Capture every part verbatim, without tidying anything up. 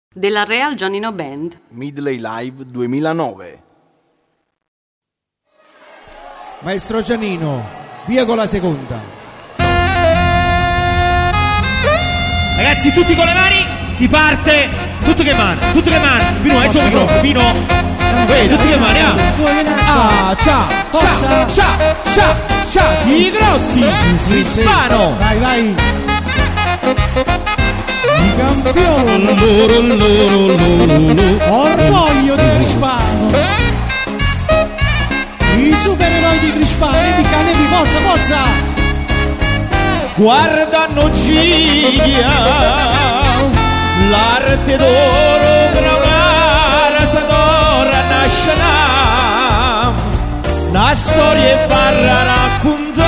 della Real Giannino Band. Midley Live duemilanove. Maestro Giannino, via con la seconda. Ragazzi, tutti con le mani, si parte. Tutti che mano, tutti che mano. Vino, è il microfono, Vino. Ehi, tutti che mani, ah. Ah, ciao, ciao, ciao, ciao, ciao. Di Grossi, Crispano. Vai, vai. I campioni. Loro, loro, loro, loro. Orgoglio di Crispano. I supereroi di Crispano. Nevi, Nevi, forza, forza. Guardano Gigia, l'arte d'oro gravare s'adora nascerà, la storia e barra raccontare.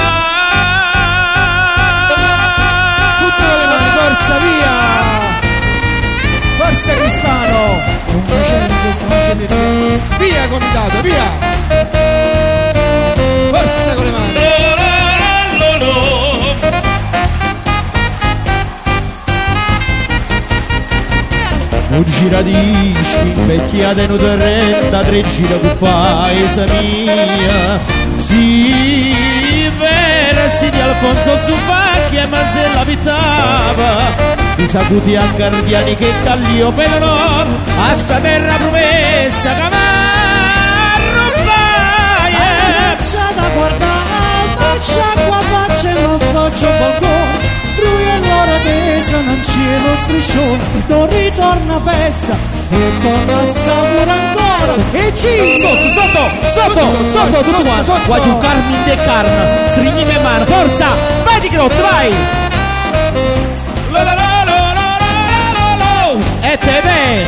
Tutte le mani, forza, via. Forza Crispano. Non facendo questo, via comitato, via. Forza con le mani. Un giradisci, vecchiata in trenta, tre gira con paese mia. Si vera, si di Alfonso Zufacchi e Manzella abitava. I sacuti a guardiani che Callio pedano a sta terra promessa che m'arrubaia. Faccia da guardare, faccia qua, faccia e non faccio balcone. Lui è l'ora tesa, non c'è lo striscione, non ritorna a festa e torna a sapore ancora. E ci sotto, sotto, sotto, sotto, tutto quanto. Vuoi un Carmin de Carn, stringimi in mano, forza, vai di Grotto, vai. Lo, lo, lo, lo, lo, lo, lo. E te te.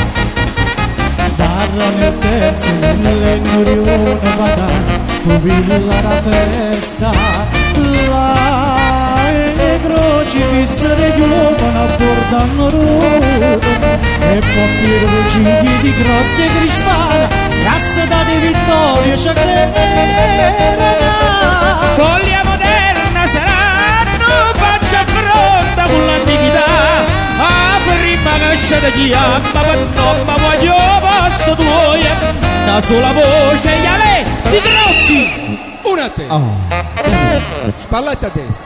barra nel terzo, nelle glorione vada, tu villa la festa, là. Le crocifisso di giovane accordano rode e pompieri lucidi di grotte crispana e asseta di vittoria ci creerà. Foglia moderna saranno faccia fronte con l'antichità. A prima cascia da chiamma per no ma voglio posto tuo una sola voce gli ale di Grotti. Una a te. Oh. Spalletta a destra.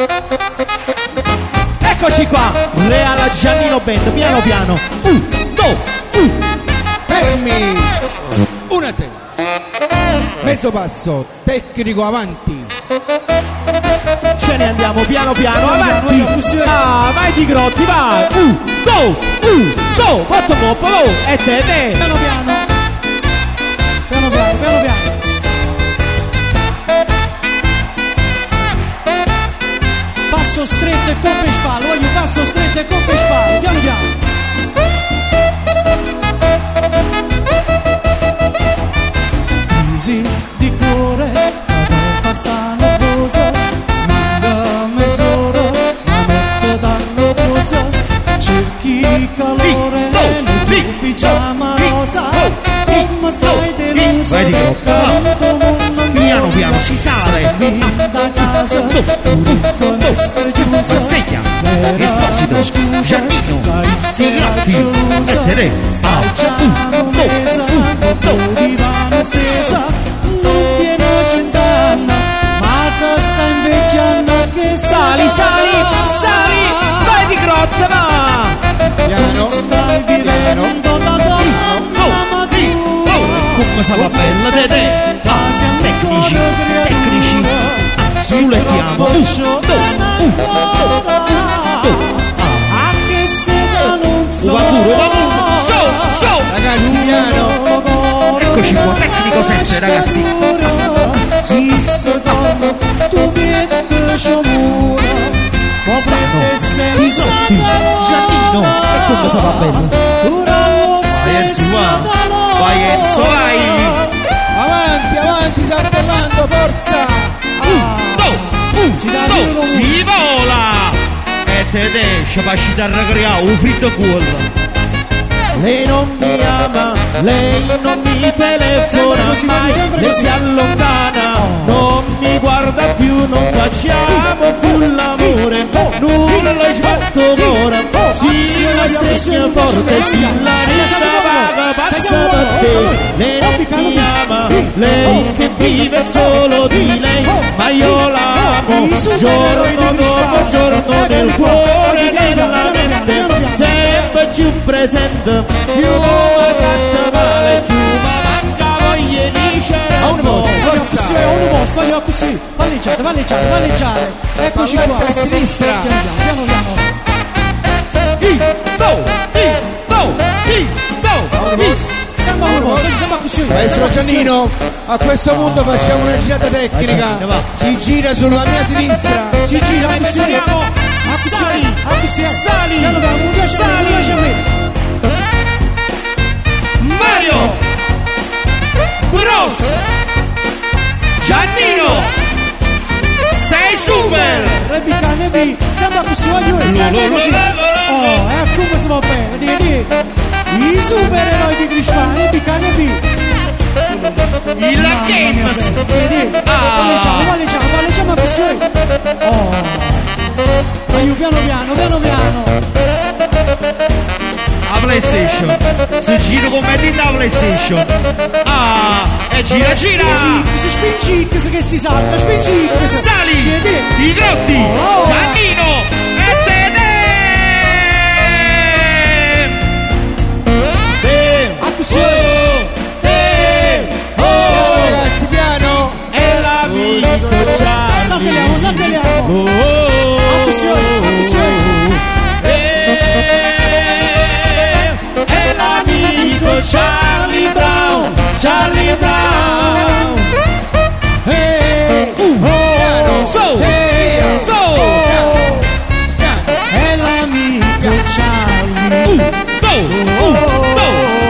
Eccoci qua, Real Giannino Band, piano piano. Un, due, un. Fermi. Una a te. Mezzo passo, tecnico avanti. Ce ne andiamo piano piano, avanti. Ah, vai di Grotti, vai. Un, due, un, due. Quattro coppa, oh. E te, te. Piano piano. Piano piano, piano piano. Passo stretto e coppe e spalle, voglio passo stretto e coppe e spalle, piano piano. Crisi di cuore, la testa sta nervosa, lunga mezz'ora, la notte danno cosa, cerchi calore, nel tuo pigiama rosa, come stai delusa, canto mondo piano piano si sale. da casa, Mazzeglia, Esposito, Giannino, Sigrotti, e te stai già mesa, un divano stesa, non tiene cent'anni, ma che sta invecchiando che sali, sali, sali, vai di Grotta, va! Piano, stai vivendo da donna, ma tu come sa va bella, te te, tecnici, tecnici, sulettiamo, un, due, un, anche se non so, so, so, ragazzi, piano. eccoci qua, tecnico sempre, ragazzi. Si secondo tu vieni sciamura, potrete essere Giannino, e come sa va bella. Vai Enzo, vai Enzo, vai. Avanti, avanti, saltellando, forza. Un, due, un, due, si vola. E te te, ci facci da ragriare, un fritto cuore. lei non mi ama, lei non mi telefona mai, lei si allontana, non mi guarda più, non facciamo più l'amore, nulla sbatto ora, si la stregna forte, si la resta vaga, pazza per te, lei non mi ama, lei che vive solo di lei, ma io l'amo, giorno dopo giorno nel cuore, nella mente, sempre più presente, più mi tratta male, più mi manca voglia di cercare. Voglio così, uno posto, voglio così. Palleggiate, palleggiate, palleggiare. Eccoci qua. Palletta a sinistra. Piano piano. I, do, i, do, i, do, i. Sembra uno posto, sembra così. Maestro Giannino, a questo punto facciamo una girata tecnica. Si gira sulla mia sinistra. Si gira, così. Sali, così. Sali. Piano piano, mi piace a me, mi piace a me. Mario Bros Giannino sei super Rebecca Nevi, sembra così, voglio sembra così. Oh, e come si va bene, di di i supereroi di Crispano, Rebecca Nevi. il Games. Palleggiamo, palleggiamo, palleggiamo così. Oh, aiuto, piano piano, piano piano. A PlayStation, se giro come di da PlayStation. Ah, e gira gira. Si spingi, che si salta, spingi. Sali, i grotti, Giannino e Tede. A così. Ragazzi, piano. È l'amico Charlie. Saltelliamo, saltelliamo. A così, a così. È l'amico Charlie Brown, Charlie Brown. Hey, Uh, oh, so, hey, so, è l'amico Charlie. uh, go, uh, go.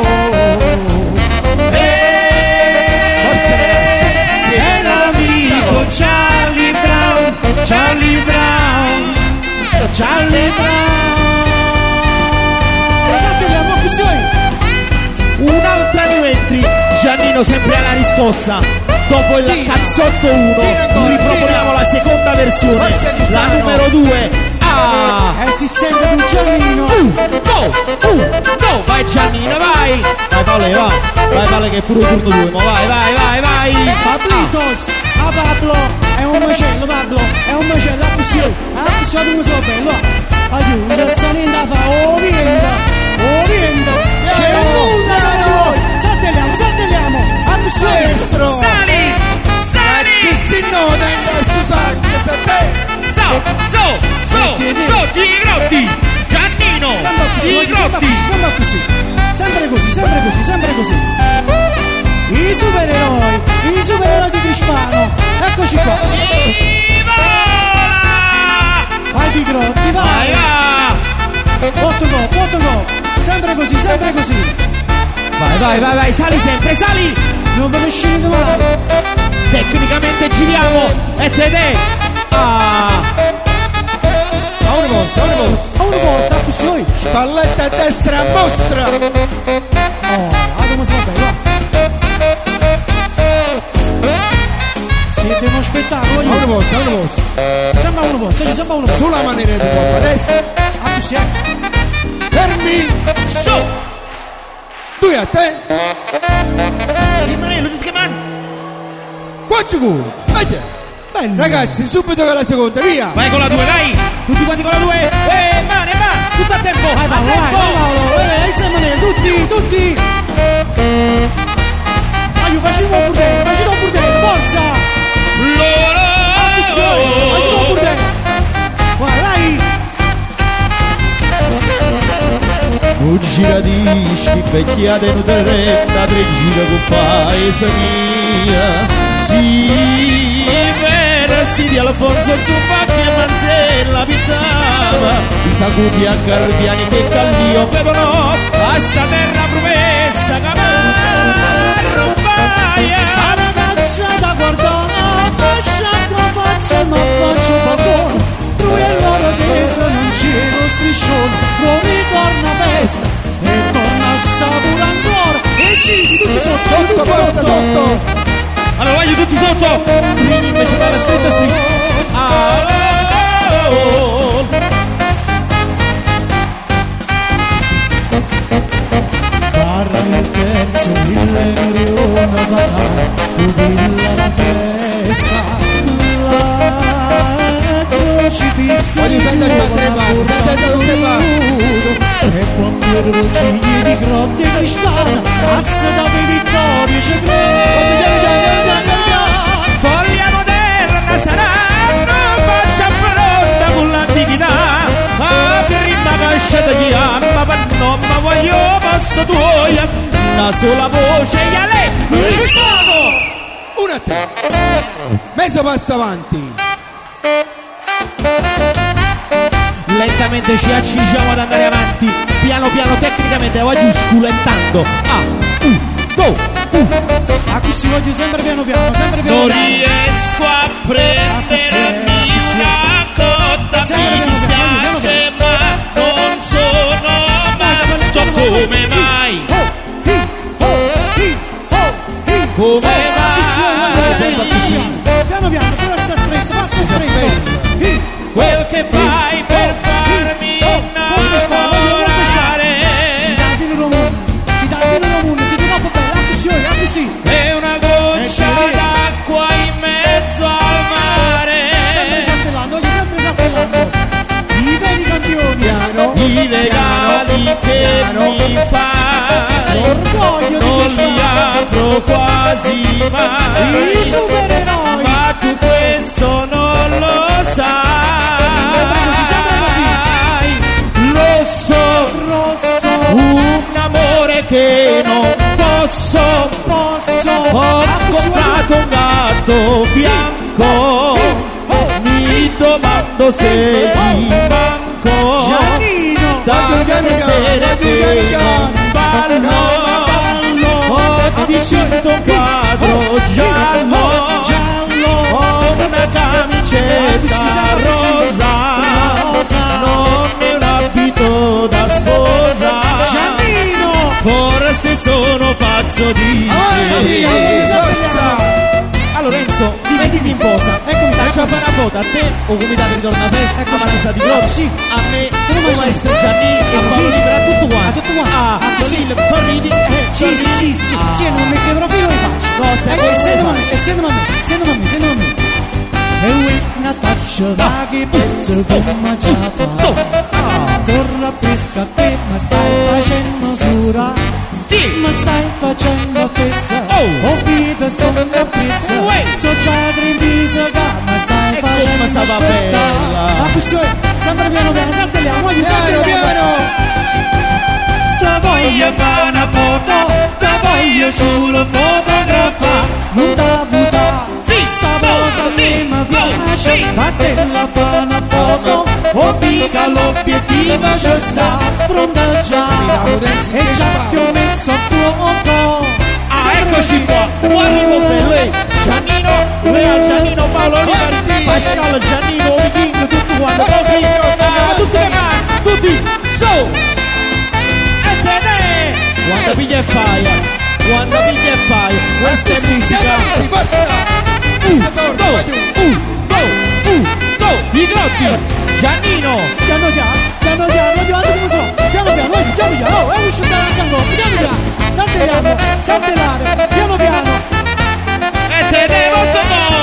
Forza ragazzi. Sì. È l'amico Charlie Brown, Charlie Brown, Charlie Brown. Saltelliamo così. Un'altra new entry, Giannino sempre alla riscossa. Dopo il Tira. cazzotto uno, Tira ancora, riproponiamo tira. la seconda versione, Forza la Cristiano. numero due. Ah! È si sente di Giannino. Uh, go, uh, go, vai Giannino, vai! Vai Paolo, va! Vai Paolo che è pure il turno due, ma vai, vai, vai, vai! Pablitos, a Pablo, è un macello Pablo, è un macello, a così, a così, a come sono bello. Aiuto, non sta niente da fare, oh viento, oh viento, c'è nulla da noi. Saltelliamo, saltelliamo, a così. Maestro. Sali! Sali! Ci sti nota in questo sacco, sa te. So, so, so, so, di grotti! Giannino! Sembra così, Di sembra grotti! così, sembra così. Sempre così, sempre così, sempre così. I supereroi, i supereroi di Crispano. Eccoci qua. Vai di grotti, vai. Vai, va! Otto go, otto go. Sempre così, sempre così. Vai, vai, vai, vai, sali sempre, sali! Non ve ne scendete mai. Tecnicamente giriamo e te te! Ah! A uno posto, a uno posto. A uno posto, a così noi. Spalletta a destra a mostra. Oh, a come si va bene, va. Siete uno spettacolo, A uno io. posto, a uno posto. Sembra uno posto, sembra uno posto. Sulla maniera di colpa, a destra. A così, eh. Fermi. Stop! Due a te. Rimanello, tutti che man! Quattro culo. Vai. Bello. Ragazzi, subito con la seconda, via. Vai con la due, vai! Tutti quanti con la due! Eh, mani, mani! Tutto a tempo! Vai A Paolo, vai, tempo! vai Paolo. Eh, insieme a me, tutti, tutti. Aiuto, facciamo un burdello, facciamo un burdello, forza. Loro! Attenzione, facciamo un burdello. Vai, vai. Un giradisci, vecchiate non te renda, tre gira con paese mia. Sì, vera, sì, di Alfonso Zupacchi e Manzella pittava. I sacuti a Cardiani che Callio bevono, a sta terra promessa che mi rubaia. Sta ragazza da guardare, lascia che faccia, ma faccio poco. Lui e loro che se non c'è lo striscione, non ritorna festa e torna sotto. Allora voglio tutti sotto. String invece dalla stretta string. Ah, oh, oh. Parla il terzo, il leone va, tu villa la festa, la crocifissa Voglio senza sbattere mani, senza salute mani. e quando i ruggini di grotte cristalli, assa da vittoria ci Foglia moderna saranno, faccia fronte con l'antichità. Ma prima cascia di chiama, per non mi voglio posto tuo. Una sola voce, Iale, Cristiano. Una a te. Mezzo passo avanti. Lentamente ci accingiamo ad andare avanti, piano piano tecnicamente voglio sculentando. Ah, uh, go, uh. A così voglio sempre piano piano, sempre piano Non piano. riesco a prendermi una cotta, mi dispiace ma non sono mai. So come mai, come mai, Piano piano, piano piano, però sta stretto, passa stretto. quel che fai per farmi innamorare Si dà il vino comune, si dà il vino comune, si troppo bella, a così, a così. è una goccia d'acqua in mezzo al mare. Sempre saltellando, voglio sempre saltellando. I veri campioni. Piano. I regali che piano. mi fai L'orgoglio di non questa- li apro quasi I mai, supereroi. ma tu questo non lo sai. Sempre così, sempre così. Rosso, Rosso, un amore che non posso. posso. Ho A così, comprato un gatto bianco, mi domando se gli manco. Giannino. Tante sere che non ballo, ho dipinto un quadro giallo, Giallo. ho una camicetta rosa, non è un abito da sposa. Giannino. Forse sono pazzo di Avanti, forza. Allora Enzo, rimettiti in posa. Eccomi, Lascia fare una foto a te o comitato ritorna a festa, Eccoci. avanza di Grob, Sì. a me, Come come c'è? maestro Gianni e Ah, Paolo sì. Libera a tutto quanto. A tutto quanto. Ah, Ah, così sì. le- sorridi. Ci, sì, sorridi. sì, sì, Ah. sì, non mette profilo in faccia. No, stai Ecco, come sentiamo a me, fai? e sentiamo a me, sentiamo a me, sentiamo a me. E una taccia da che pezzo come già fa. Corra appresso a te, ma stai facendo sura. Ma stai facendo fessa. Oh. Ho vita sto appresso. Uè. So già grindisa ma stai E come facendo stava aspettare. bella. Ma così, sempre piano piano, saltelliamo, voglio Piano, saltelliamo. piano. Te voglio fare una foto, te voglio solo fotografare. Non t'ha buttata, sta cosa a me mi piace. Fatela fare una foto, o dica l'obiettivo ci sta. Pronta già, e già ti ho messo a fuoco. Ah, eccoci qua, guarda per lei, Giannino, Lea, Giannino, Paolo Liberi, Pascal, Giannino, Viking, tutti quanti, così, ah, tutti le mani, tutti, su, e te ne, quando piglia e fai, quando piglia e fai, questa è musica, Sì, forza. uh, go, uh, go, uh, go, i grotti, Giannino, Piano piano, piano piano, piano come so, piano piano, vedi, piano piano, oh, è uscito dall'angolo, piano piano, saltellare, saltellare, piano piano. e te ne molto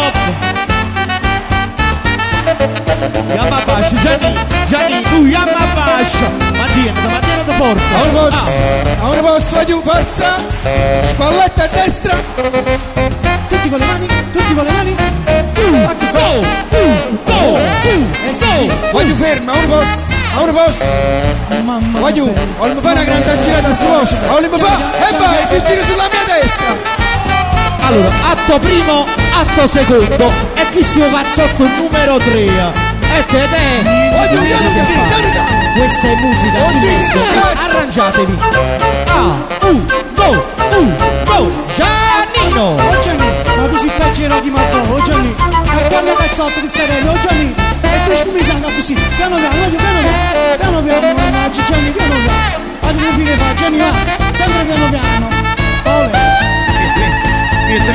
top, Yamma Bascia, Gianni, Gianni, tu Yamma Bascia, mantieni, mantieni forte, A un posto, a un posto, giù, forza. Spalletta a destra. Tutti con le mani, tutti con le mani. Uh, ecco qua. go, uh, go, uh, Eh sì, Voglio ferma, a un posto, a un posto. mamma Voglio, mia. voglio fare una grande girata su posto. Voglio fare, e vai, si gira sulla mia destra. Allora, atto primo, atto secondo, e chi si va sotto il numero tre, e te ne, Voglio, piano, piano, piano, piano. questa è musica, Oggi questo, yes. arrangiatevi, ah, uh, go, uh, go, Giannino, Oh Gianni, ma tu si peggio di Marco, oh Gianni. E quando cazzotto che sarei, oh Gianni. E tu scusando così, piano piano, voglio piano piano, piano piano, mannaggia Gianni, piano piano. Voglio capire fa, Gianni va, sempre piano piano. Ole. Vieni,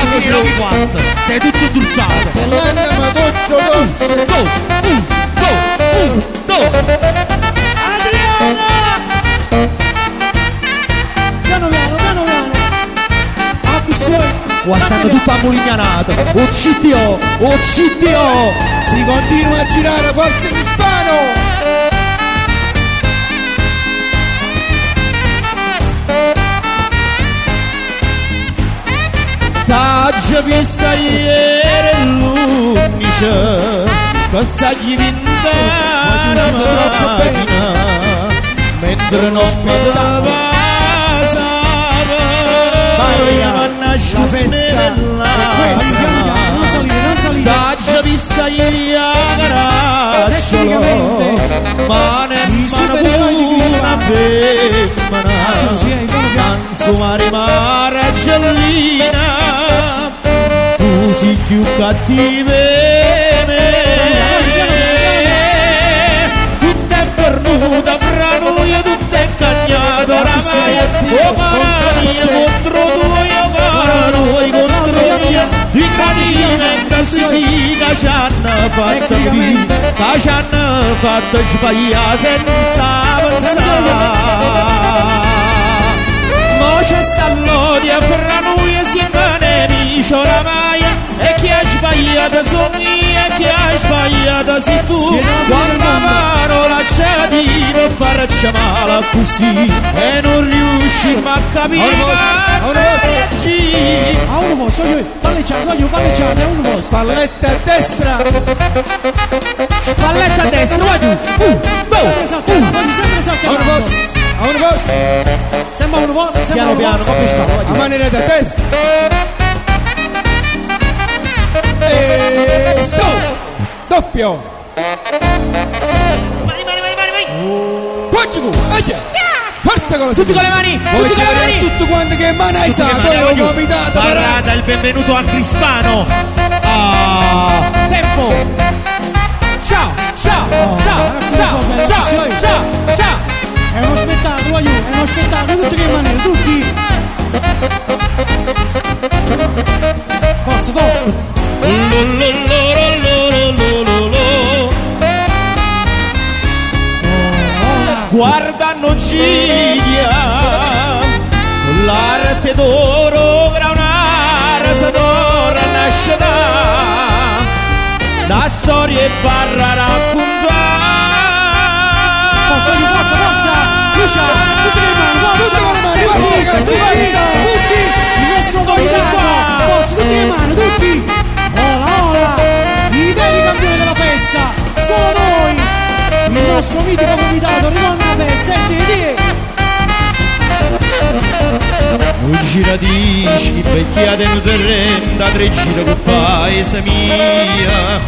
Fino a quanto? Sei tutto indulzato. L'anno ma tutto dolce. Go, un, go, un, go. Adriana! Piano piano, piano piano. Ah, così. Qua stanno tutto ammulignanato. Uccidilo, uccidilo. Si continua a girare, forza Crispano. T'ha già vista ieri l'unice cosa gli vindana macchina mentre non aspettava la festa è questa. Non salire, non salire. t'ha già vista ieri a Caracciolo ma nemmeno una femmina canzone maragellina tu sei più cattiva tutta è pernuta fra noi tutta è cagnata oramai oh Maria contro tu io caro noi contro mia di gradina in calzisica ci hanno fatto qui ci hanno fatto sbagliare senza pensare mo c'è sta l'odia fra noi e siamo nemici oramai e chi ha sbagliato sono io e chi ha sbagliato sei tu quando parola c'è di non farci male così e non riusciamo a capire a uno posto, io palleggiare, voglio palleggiare, a uno posto. Spalletta a destra. spalletta a destra vai tu uh, Sempre saltare, voglio sempre A saltare. uno posto. A uno posto. Sembra uno posto, sembra piano uno piano posto. A manera da destra. E stop. Doppio. mani mani mani mani mani Quattro. Aia. Forza con la tutti con le mani Voi tutti con le chiamare mani tutto quanto che mano Tutti alzato. con le mani, Io voglio- comitato. Barrata il benvenuto a Crispano ah, tempo ciao ciao ciao ciao ciao ciao ciao È uno spettacolo, voglio, è uno spettacolo, tutti che maniere, tutti. Forza, forza. Lo, lo, lo, lo, lo, lo, lo, lo. Guarda non ciglia l'arte d'oro granare s'adora nasce da la storia e barra raccontare Forza, voglio, forza, forza. Lucia, tutte le mani, forza. Tutte con le mani, forza, Tutti, ragazzi, tutti, forza. tutti. Il nostro capitano, forza, tutte le mani, tutti. Ola, ola. I veri campioni della festa. Solo noi. Il nostro mitico comitato ritorna alla festa e di di. un giradischi vecchiate in terreno da tre gira con paese mia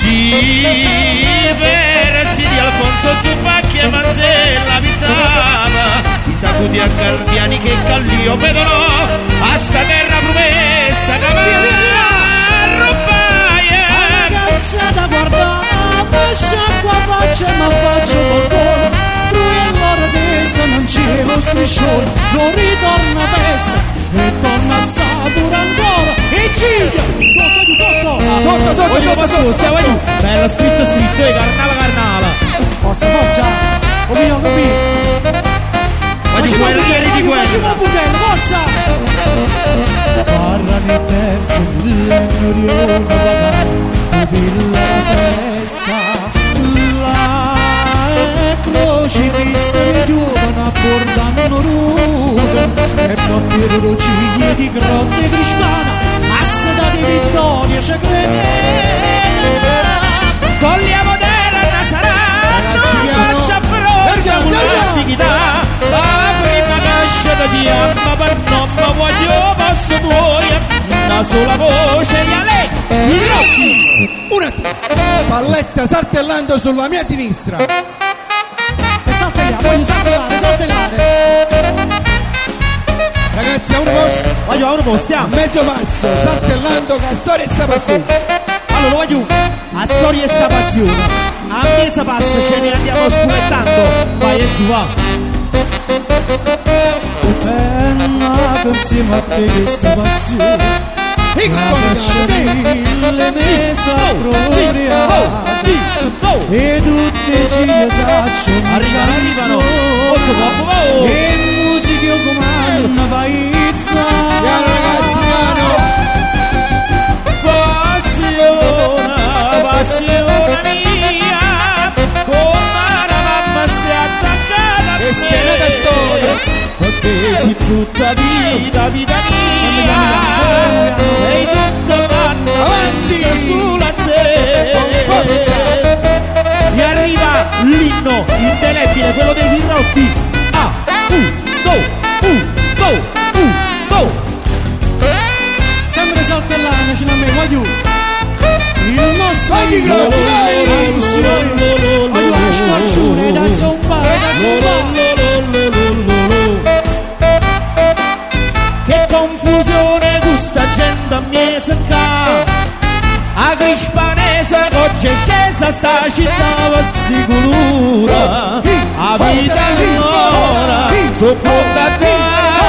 sì versi di Alfonso Zuppacchi e Manzella Vitava i sacuti a Cardiani che Callio vedono a sta terra promessa che va a Ragazza da guardare, sciacqua faccia ma faccio balcone. Lui e l'ora tesa non c'è lo striscione, non ritorna a festa e torna a sapore ancora. E gira, sotto di sotto. Sotto, sotto, voglio sotto, passare sotto. stiamo giù bella stritto stritto e carnala carnala Forza, forza, capito, capito. voglio guerrieri di Facciamo guerra un budello, forza. Parla nel terzo millennio di una bacana, villa festa. La crocifisso richiudono a portano rude e proprio ciglie di grotte crispana asseta di vittoria c'è crede follia moderna saranno Ragazzi, piano. faccia fronte Andiamo, con andiamo. l'antichità la prima nascita di amma per nonno voglio posto tuoi una sola voce di Ale Rocchi Un attimo. Palletta saltellando sulla mia sinistra. e saltellare, voglio saltellare, saltellare Ragazzi, a uno posto. voglio a uno posto A stiamo mezzo passo, saltellando Castore e Sapazzù. allora voglio a storia e sta passione a mezza passa ce ne andiamo sculettando vai Enzo va è nata insieme a te questa passione le mese appropriate e tutte ci saccio arrivano, arrivano, molto poco, e musica comanda paizza piano ragazzi, piano passione, passione mia come la mamma si è attaccata a me e stiamo da storia perché si tutta vita, vita mia e tutto vanno avanti sulla te con forza e arriva l'inno indelebile, quello dei Virrotti. Ah, un, due, un, due, un, due. sempre saltellando ce l'ha voglio il nostro vai microfono voglio la squarcione da zombare da zombare che confusione questa gente a mezzo ca a Crispanese oggi è scesa sta città vesti culura a vita nuova so pronta a te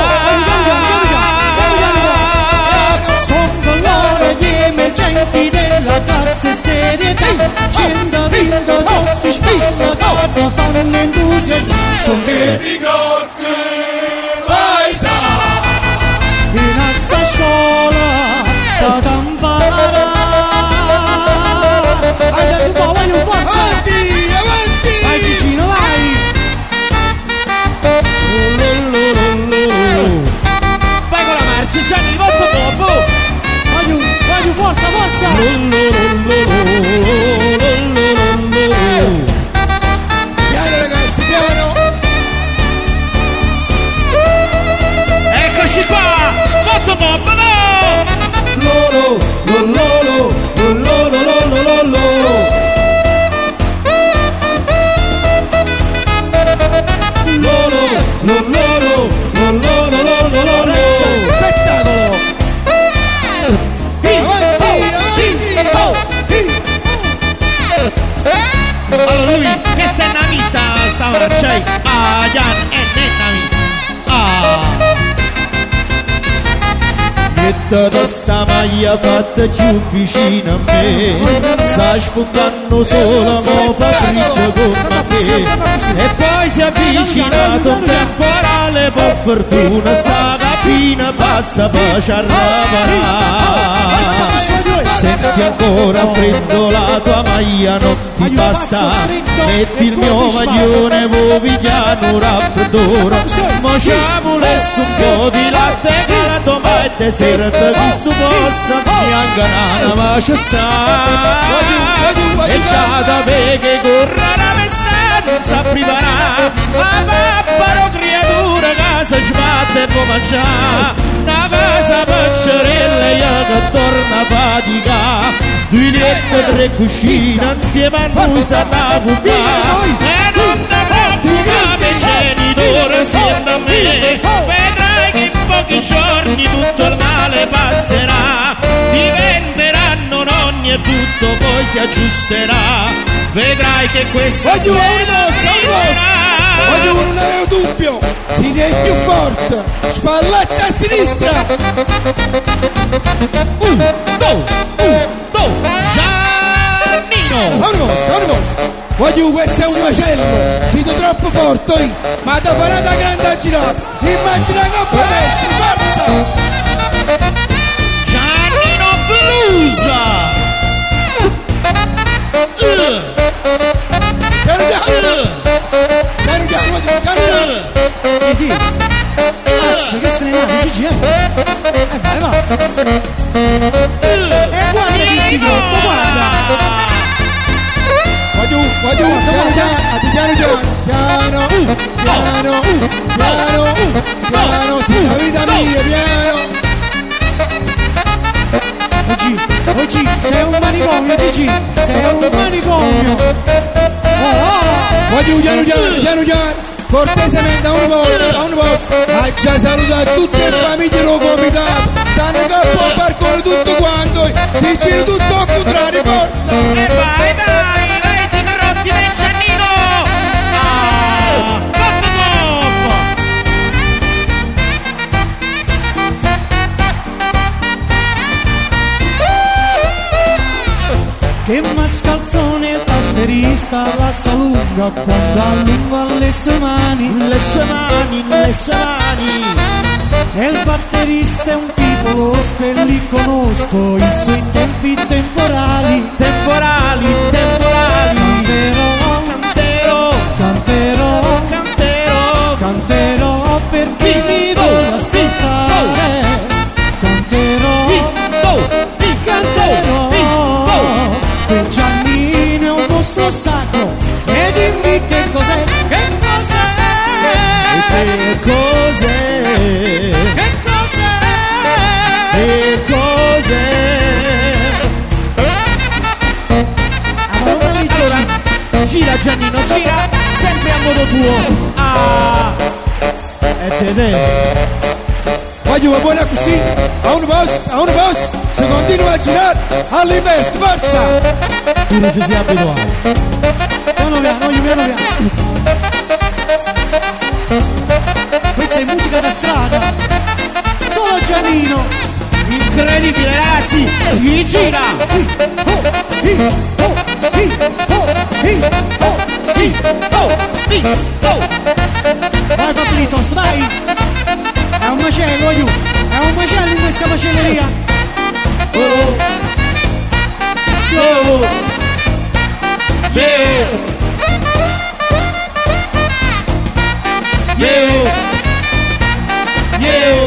son colore di emergenti della classe serietà cento vinto sosti spilla che fanno entusiasmo son di grotte paesa in sta scuola da tamparare adesso qua voglio forza avanti, avanti vai Cicino vai vai con la marcia Gianni molto dopo voglio, voglio forza forza piano ragazzi, piano eccoci qua molto pop no lolo, lolo, lolo, lolo, lolo, lolo Lolo, lolo, lolo, lolo, lolo, spettacolo! Avanti, avanti! allora lui questa è una mista stava c'è a Jan e Nennami ah metta sta maglia fatta più vicina a me sta spuntando sola mo fa fritto con te e poi si è avvicinato un temporale per fortuna sta capina basta pace a ravarà senti ancora freddo la tua maglia non ti basta metti il mio maglione vo pigliano raffreddore mo ci volesse un po' di latte calato ma è deserto questo posto bianca nana ma ci sta e già da me che corra la mestanza a preparare ma papparo creatura casa sbatte e può mangiare una casa paccerella che torna a fatica due letti e tre cucine insieme a noi sa da pubblicare e non da poco i genitori insieme a me vedrai che in pochi giorni tutto il male passerà diventeranno nonni e tutto poi si aggiusterà vedrai che questa voglio uno, voglio uno, non avevo dubbio si dei più forte spalletta a sinistra un, due, un, due Giannino orgoglio, orgoglio voglio questo è un macello siete troppo forti ma da parata grande a girare immagina che potessi forza Giannino Blues piano piano piano piano piano e Dio cazzo che se ne va Gigi eh vai va e guarda che ti groppo guarda Voglio, voglio, piano piano, piano piano, piano, piano, piano, sì, la vita mia, piano. Oggi, oggi sei un manicomio, Gigi, sei un manicomio. Voglio, piano piano, piano piano, cortesemente a un posto, a un posto. Faccia salutare tutte le famiglie lo comitato, sanno che può far con tutto quanto, si gira tutto al contrario, forza. e vai vai vai ti rotti del Giannino ah fatto dopo batterista la sta lunga quando allunga le sue mani, le sue mani, le sue mani. E il batterista è un tipo losco e li conosco i suoi tempi temporali, temporali, temporali. Canterò, canterò, canterò, canterò, canterò per chi mi vuole ascoltare. Canterò, canterò, per Giannino è un mostro sacro. E dimmi che cos'è, che cos'è, che cos'è, che cos'è, che cos'è. Allora, gira Giannino, gira, sempre a modo tuo. Ah, e te te. Voglio buona così, a un boss, a un boss, se continua a girare all'inverso, forza! Tu non ci sei abituato. Piano piano, voglio piano piano. Questa è musica da strada. Solo Giannino. Incredibile ragazzi, si gira. Vai Pablitos, vai. È un macello, aiuto. È un macello in questa macelleria. Oh, oh, yeah, yeah, yeah,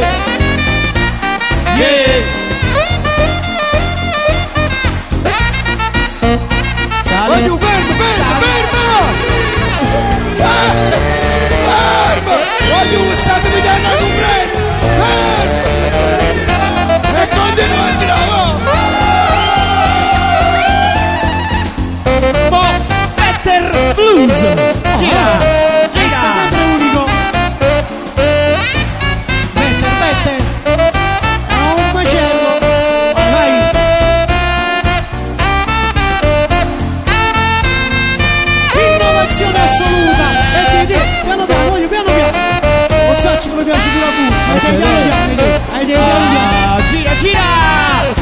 yeah. Voglio fermo, fermo, fermo! Fermo! Voglio state vedendo un prezzo! Fermo! E continua a girare! Mo Better Blues. Gira, gira. Sei sempre unico. Better, Better. È un macello. Vai, vai. Innovazione assoluta. E ti dico, piano piano, voglio piano piano. Lo sacci come piace più la tu. Hai dei piani piani, hai dei piani piani. Ah, gira, gira.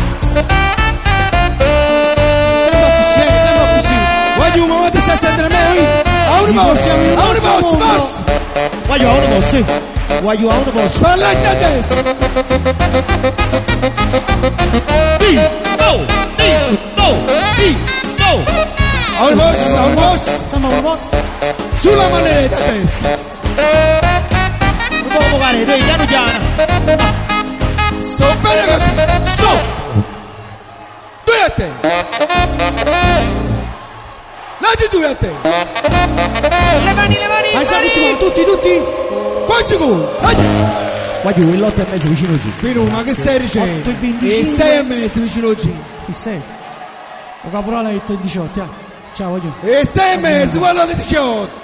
Sembra così, eh, sembra così. Voglio un momento sta sempre a me! A un boss! A un boss, forza! Voglio a uno posto. Voglio a uno posto. Spalletta a destra! Di, no, di, no, di, no. A un boss, a un boss! Sembra un posto. Sulla manetta a destra! Non può muovere, dai, piano piano. Sto bene così! Stop! Due a te! Lati due a te! Le mani, le mani, le Alza tutti, mani. Tutti, tutti! Quanti gol? Voglio quell'otto e mezzo vicino G. Pino, ma che stai dicendo? otto e E venticinque. sei e mezzo vicino G. Chi sei? Lo caporale ha detto il diciotto, eh. Ciao, voglio. E sei e mezzo, quello di diciotto!